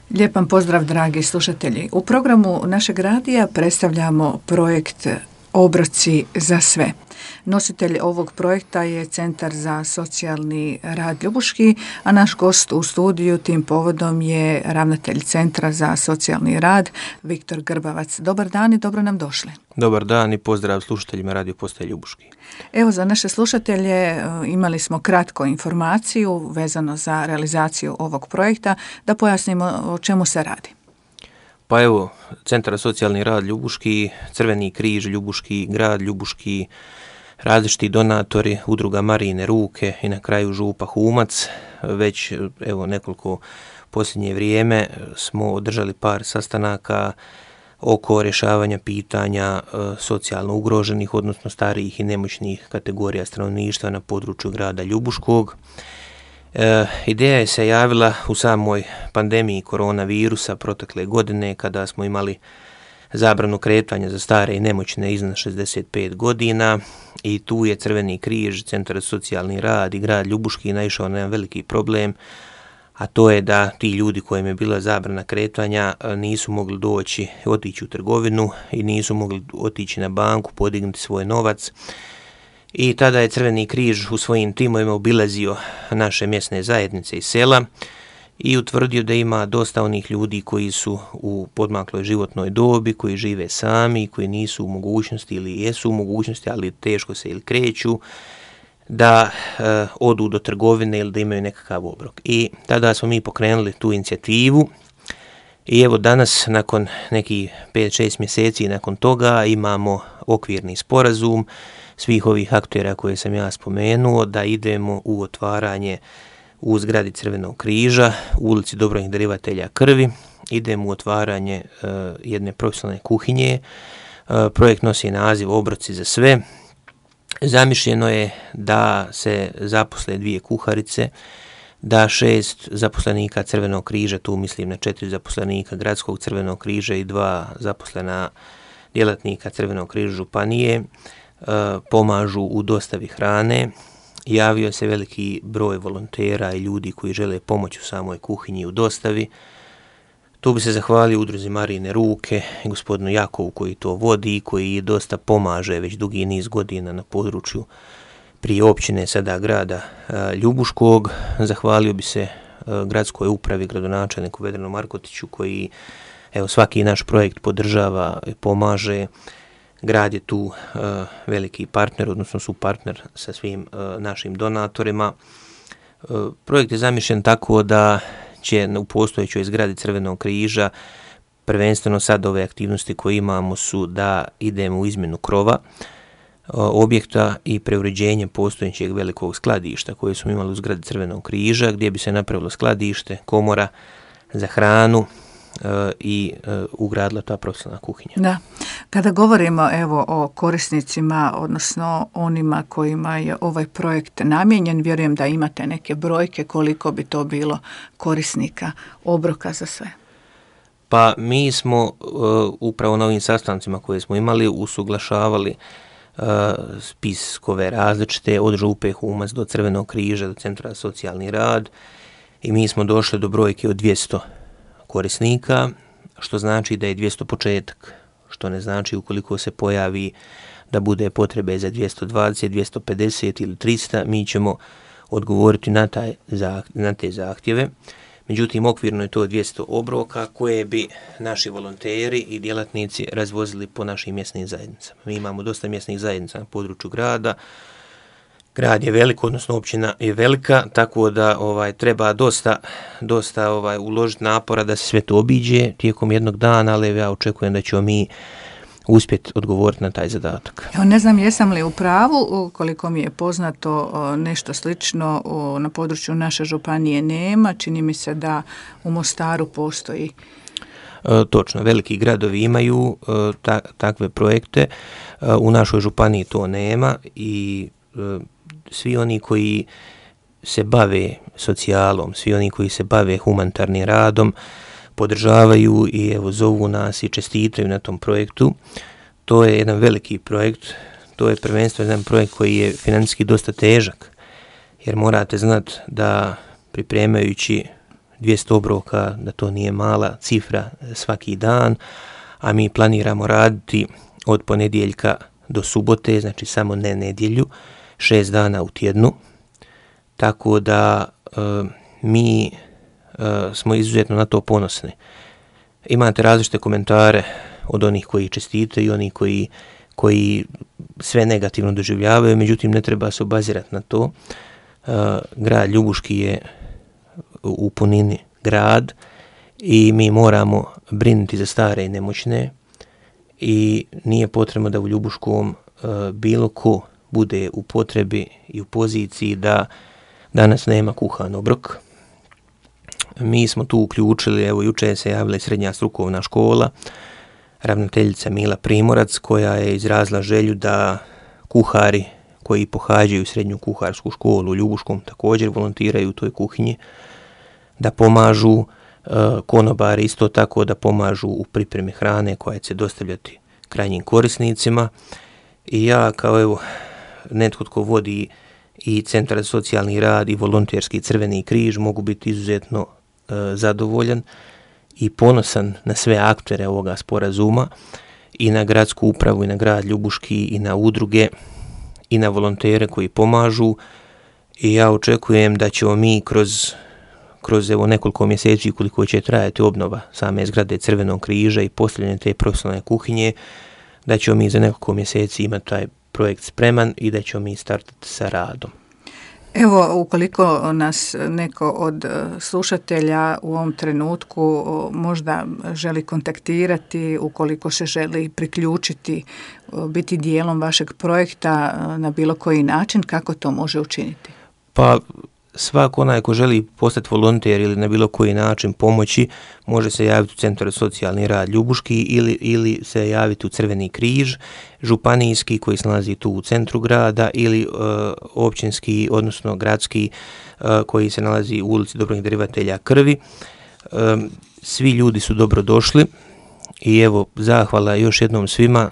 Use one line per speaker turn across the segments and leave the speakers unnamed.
Lijepan pozdrav, dragi slušatelji. U programu našeg radija predstavljamo projekt Obroci za sve. Nositelj ovog projekta je Centar za socijalni rad Ljubuški, a naš gost u studiju tim povodom je ravnatelj Centra za socijalni rad Viktor Grbavac. Dobar dan i dobro nam došli.
Dobar dan i pozdrav slušateljima Radio Postaje Ljubuški.
Evo, za naše slušatelje imali smo kratku informaciju vezano za realizaciju ovog projekta. Da pojasnimo o čemu se radi.
Pa evo, Centar za socijalni rad Ljubuški, Crveni križ Ljubuški, grad Ljubuški, različiti donatori, udruga Marijine ruke i na kraju župa Humac. Već evo nekoliko posljednje vrijeme smo održali par sastanaka oko rješavanja pitanja socijalno ugroženih, odnosno starijih i nemoćnih kategorija stanovništva na području grada Ljubuškog. Ideja je se javila u samoj pandemiji koronavirusa protekle godine kada smo imali zabranu kretanja za stare i nemoćne iznad 65 godina i tu je Crveni križ, Centar za socijalni rad i grad Ljubuški naišao na jedan veliki problem, a to je da ti ljudi kojima je bila zabrana kretanja nisu mogli otići u trgovinu i nisu mogli otići na banku, podignuti svoj novac. I tada je Crveni križ u svojim timovima obilazio naše mjesne zajednice i sela i utvrdio da ima dosta onih ljudi koji su u podmakloj životnoj dobi, koji žive sami, koji nisu u mogućnosti ili jesu u mogućnosti, ali teško se ili kreću, da odu do trgovine ili da imaju nekakav obrok. I tada smo mi pokrenuli tu inicijativu i evo danas, nakon nekih 5-6 mjeseci nakon toga, imamo okvirni sporazum svih ovih aktera koje sam ja spomenuo, da idemo u otvaranje u zgradi Crvenog križa, u ulici Dobrovoljnih darivatelja krvi, idemo u otvaranje jedne profesionalne kuhinje. Projekt nosi naziv Obroci za sve. Zamišljeno je da se zaposle 2 kuharice, da 6 zaposlenika Crvenog križa, tu mislim na 4 zaposlenika Gradskog Crvenog križa i 2 zaposlena djelatnika Crvenog križa županije, pomažu u dostavi hrane. Javio se veliki broj volontera i ljudi koji žele pomoći u samoj kuhinji u dostavi. Tu bi se zahvalio udruzi Marijine ruke i gospodinu Jakovu koji to vodi i koji dosta pomaže već dugi niz godina na području prije općine, sada grada Ljubuškog. Zahvalio bi se gradskoj upravi, gradonačelniku Vedranu Markotiću koji evo svaki naš projekt podržava i pomaže. Grad je tu veliki partner, odnosno supartner sa svim našim donatorima. Projekt je zamišljen tako da će u postojećoj zgradi Crvenog križa, prvenstveno sad ove aktivnosti koje imamo su da idemo u izmjenu krova objekta i preuređenje postojećeg velikog skladišta koje smo imali u zgradi Crvenog križa, gdje bi se napravilo skladište, komora za hranu i ugradila ta profesionalna kuhinja.
Da. Kada govorimo evo o korisnicima, odnosno onima kojima je ovaj projekt namijenjen, vjerujem da imate neke brojke koliko bi to bilo korisnika obroka za sve.
Pa mi smo upravo na ovim sastancima koje smo imali usuglašavali spiskove različite od župe Humac do Crvenog križa, do Centra za socijalni rad i mi smo došli do brojke od 200 korisnika, što znači da je 200 početak, što ne znači ukoliko se pojavi da bude potrebe za 220, 250 ili 300, mi ćemo odgovoriti na te zahtjeve. Međutim, okvirno je to 200 obroka koje bi naši volonteri i djelatnici razvozili po našim mjesnim zajednicama. Mi imamo dosta mjesnih zajednica na području grada. Grad je velik, odnosno općina je velika, tako da treba dosta uložiti napora da se sve to obiđe tijekom jednog dana, ali ja očekujem da ćemo mi uspjeti odgovoriti na taj zadatak.
Evo, ne znam jesam li u pravu, koliko mi je poznato nešto slično na području naše županije nema, čini mi se da u Mostaru postoji.
Točno, veliki gradovi imaju takve projekte, u našoj županiji to nema i svi oni koji se bave socijalom, svi oni koji se bave humanitarnim radom, podržavaju i evo zovu nas i čestitaju na tom projektu. To je jedan veliki projekt, to je prvenstveno jedan projekt koji je financijski dosta težak, jer morate znati da pripremajući 200 obroka, da to nije mala cifra svaki dan, a mi planiramo raditi od ponedjeljka do subote, znači samo ne nedjelju, 6 dana u tjednu, tako da mi smo izuzetno na to ponosni. Imate različite komentare od onih koji čestitaju i onih koji sve negativno doživljavaju, međutim ne treba se obazirati na to. Grad Ljubuški je u punini grad i mi moramo brinuti za stare i nemoćne i nije potrebno da u Ljubuškom bilo ko bude u potrebi i u poziciji da danas nema kuhan obrok. Mi smo tu uključili, evo jučer se javila i srednja strukovna škola, ravnateljica Mila Primorac, koja je izrazila želju da kuhari koji pohađaju srednju kuharsku školu u Ljubuškom također volontiraju u toj kuhinji, da pomažu konobari isto tako da pomažu u pripremi hrane koja će se dostavljati krajnjim korisnicima. I ja kao evo netko tko vodi i Centar za socijalni rad i volonterski Crveni križ mogu biti izuzetno zadovoljan i ponosan na sve aktere ovoga sporazuma i na gradsku upravu i na grad Ljubuški i na udruge i na volontere koji pomažu i ja očekujem da ćemo mi kroz evo nekoliko mjeseci koliko će trajati obnova same zgrade Crvenog križa i postavljanje te profesionalne kuhinje, da ćemo mi za nekoliko mjeseci imati taj projekt spreman i da ćemo mi startati sa radom.
Evo, ukoliko nas neko od slušatelja u ovom trenutku možda želi kontaktirati, ukoliko se želi priključiti, biti dijelom vašeg projekta na bilo koji način, kako to može učiniti?
Pa svako onaj ko želi postati volonter ili na bilo koji način pomoći, može se javiti u Centar za socijalni rad Ljubuški ili se javiti u Crveni križ, županijski koji se nalazi tu u centru grada ili općinski, odnosno gradski koji se nalazi u ulici Dobrovoljnih darivatelja krvi. Svi ljudi su dobro došli i evo zahvala još jednom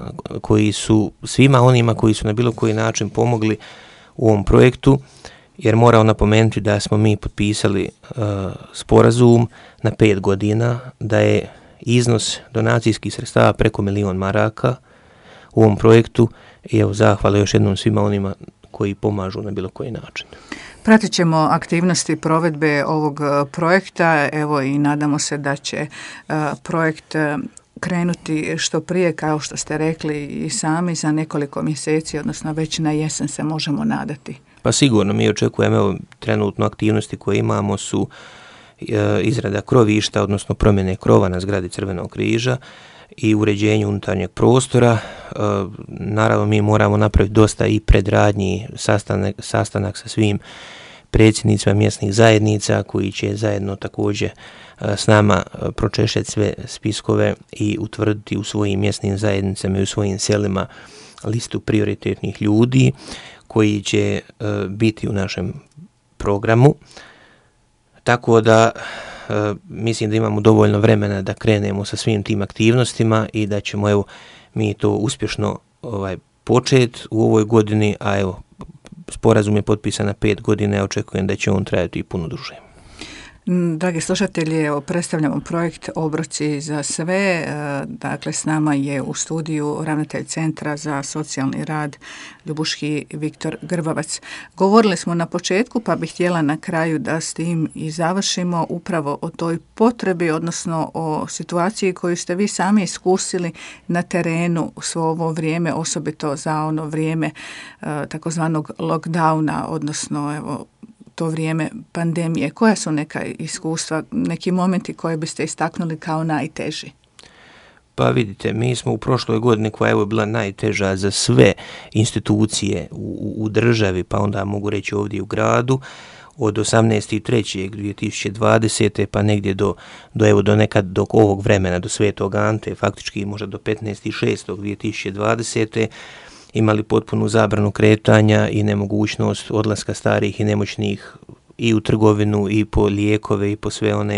svima onima koji su na bilo koji način pomogli u ovom projektu, jer moramo napomenuti da smo mi potpisali sporazum na 5 godina, da je iznos donacijskih sredstava preko 1 milion maraka u ovom projektu i evo zahvala još jednom svima onima koji pomažu na bilo koji način.
Pratit ćemo aktivnosti provedbe ovog projekta, evo i nadamo se da će projekt krenuti što prije, kao što ste rekli i sami, za nekoliko mjeseci, odnosno već na jesen se možemo nadati.
Pa sigurno, mi očekujemo, evo, trenutno aktivnosti koje imamo su izrada krovišta, odnosno promjene krova na zgradi Crvenog križa i uređenje unutarnjeg prostora. Naravno, mi moramo napraviti dosta i predradnji, sastanak sa svim predsjednicima mjesnih zajednica koji će zajedno također s nama pročešljati sve spiskove i utvrditi u svojim mjesnim zajednicama i u svojim selima listu prioritetnih ljudi koji će biti u našem programu. Tako da mislim da imamo dovoljno vremena da krenemo sa svim tim aktivnostima i da ćemo evo mi to uspješno početi u ovoj godini, a evo sporazum je potpisan na 5 godina, ja očekujem da će on trajati i puno duže.
Dragi slušatelji, predstavljamo projekt Obroci za sve. Dakle, s nama je u studiju ravnatelj Centra za socijalni rad Ljubuški Viktor Grbavac. Govorili smo na početku, pa bih htjela na kraju da s tim i završimo upravo o toj potrebi, odnosno o situaciji koju ste vi sami iskusili na terenu svo ovo vrijeme, osobito za ono vrijeme takozvanog lockdowna, odnosno evo to vrijeme pandemije. Koja su neka iskustva, neki momenti koje biste istaknuli kao najteži?
Pa vidite, mi smo u prošloj godini koja je bila najteža za sve institucije u državi, pa onda mogu reći ovdje u gradu, od 18.3.2020. pa negdje do nekad do ovog vremena, do Svetog Ante, faktički možda do 15.6.2020. imali potpunu zabranu kretanja i nemogućnost odlaska starih i nemoćnih i u trgovinu i po lijekove i po sve one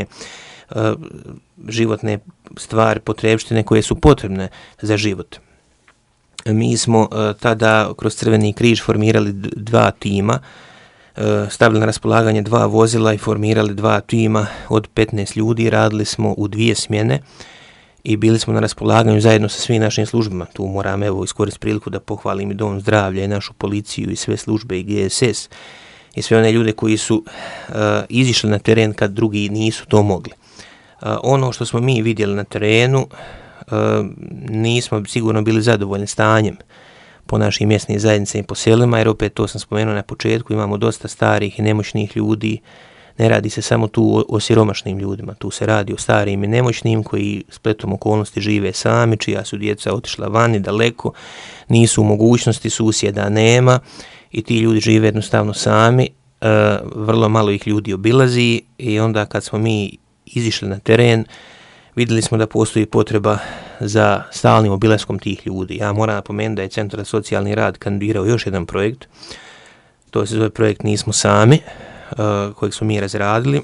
životne stvari, potrebštine koje su potrebne za život. Mi smo tada kroz Crveni križ formirali 2 tima. stavili na raspolaganje 2 vozila i formirali 2 tima od 15 ljudi. Radili smo u 2 smjene i bili smo na raspolaganju zajedno sa svim našim službama. Tu moram iskoristiti priliku da pohvalim i Dom zdravlja i našu policiju i sve službe i GSS i sve one ljude koji su izišli na teren kad drugi nisu to mogli. Ono što smo mi vidjeli na terenu, nismo sigurno bili zadovoljni stanjem po našim mjesnim zajednicama i po selima, jer opet to sam spomenuo na početku, imamo dosta starih i nemoćnih ljudi. Ne radi se samo tu o siromašnim ljudima, tu se radi o starijim i nemoćnim koji spletom okolnosti žive sami, čija su djeca otišla vani daleko, nisu u mogućnosti, susjeda nema i ti ljudi žive jednostavno sami, vrlo malo ih ljudi obilazi i onda kad smo mi izišli na teren, vidjeli smo da postoji potreba za stalnim obilaskom tih ljudi. Ja moram napomenuti da je Centar za socijalni rad kandidirao još jedan projekt, to se zove projekt Nismo sami, kojeg smo mi razradili.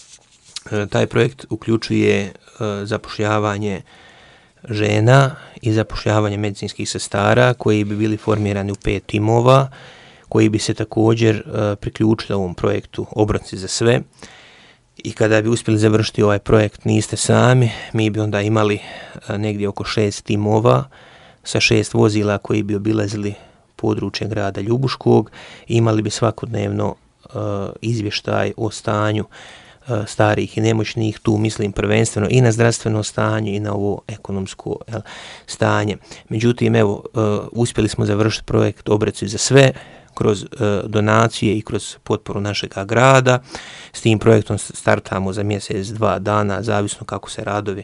Taj projekt uključuje zapošljavanje žena i zapošljavanje medicinskih sestara koji bi bili formirani u 5 timova, koji bi se također priključili ovom projektu Obroci za sve. I kada bi uspjeli završiti ovaj projekt Niste sami, mi bi onda imali negdje oko 6 timova sa 6 vozila koji bi obilazili područje grada Ljubuškog i imali bi svakodnevno izvještaj o stanju starih i nemoćnih, tu mislim prvenstveno i na zdravstveno stanje i na ovo ekonomsko stanje. Međutim, uspjeli smo završiti projekt Obroci za sve kroz donacije i kroz potporu našeg grada. S tim projektom startamo za mjesec, 2 dana, zavisno kako se radovi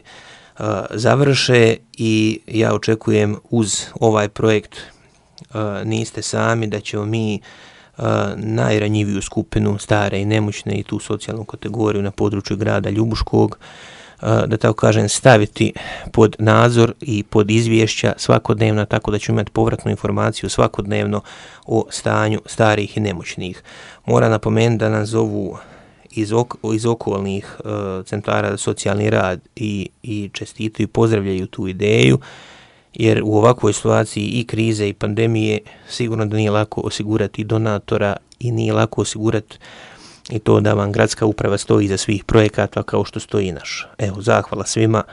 završe i ja očekujem uz ovaj projekt Niste sami da ćemo mi najranjiviju skupinu, stare i nemoćne i tu socijalnu kategoriju na području grada Ljubuškog, da tako kažem, staviti pod nadzor i pod izvješća svakodnevno, tako da ćemo imati povratnu informaciju svakodnevno o stanju starih i nemoćnih. Moram napomenuti da nas zovu iz okolnih centara za socijalni rad i čestitaju i pozdravljaju tu ideju, jer u ovakvoj situaciji i krize i pandemije sigurno da nije lako osigurati donatora i nije lako osigurati i to da vam gradska uprava stoji iza svih projekata kao što stoji naš. Zahvala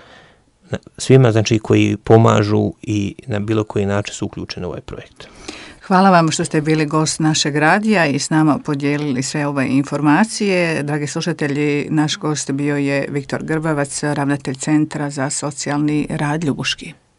svima znači koji pomažu i na bilo koji način su uključeni u ovaj projekt.
Hvala vam što ste bili gost našeg radija i s nama podijelili sve ove informacije. Dragi slušatelji, naš gost bio je Viktor Grbavac, ravnatelj Centra za socijalni rad Ljubuški.